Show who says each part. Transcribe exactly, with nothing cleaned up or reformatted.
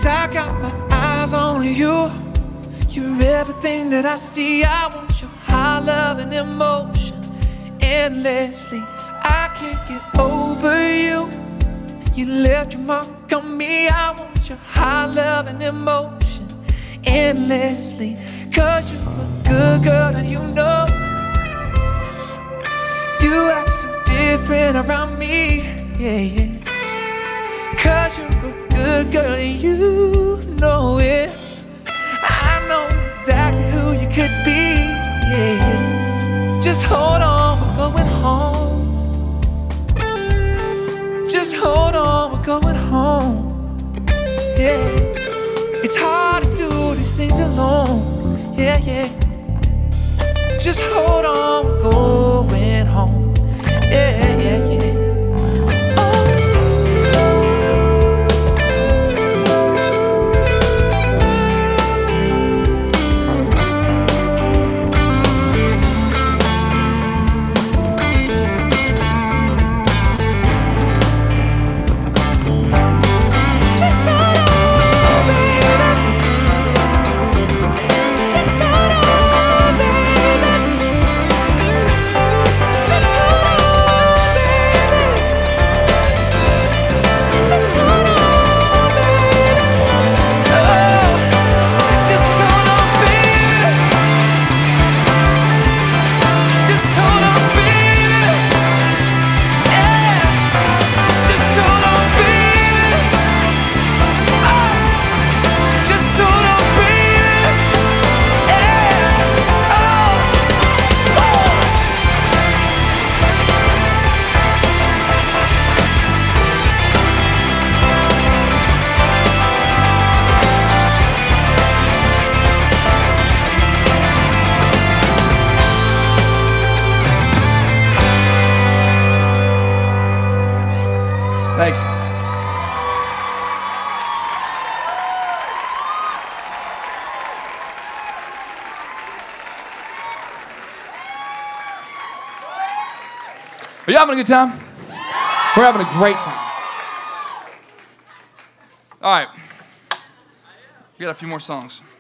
Speaker 1: 'cause I got my eyes on you. You're everything that I see. I want your high love and emotion endlessly. I can't get over you. You left your mark on me. I want your high love and emotion endlessly. 'Cause you're a good girl and you know you act so different around me, yeah, yeah. 'Cause you're a good girl and you know it. I know exactly who you could be, yeah, yeah. Just hold on, we're going home. Just hold on, we're going home, yeah. It's hard to do these things alone, yeah, yeah. Just hold on, we're going home, yeah, yeah, yeah. Thank you. Are you having a good time? We're having a great time. All right. We got a few more songs.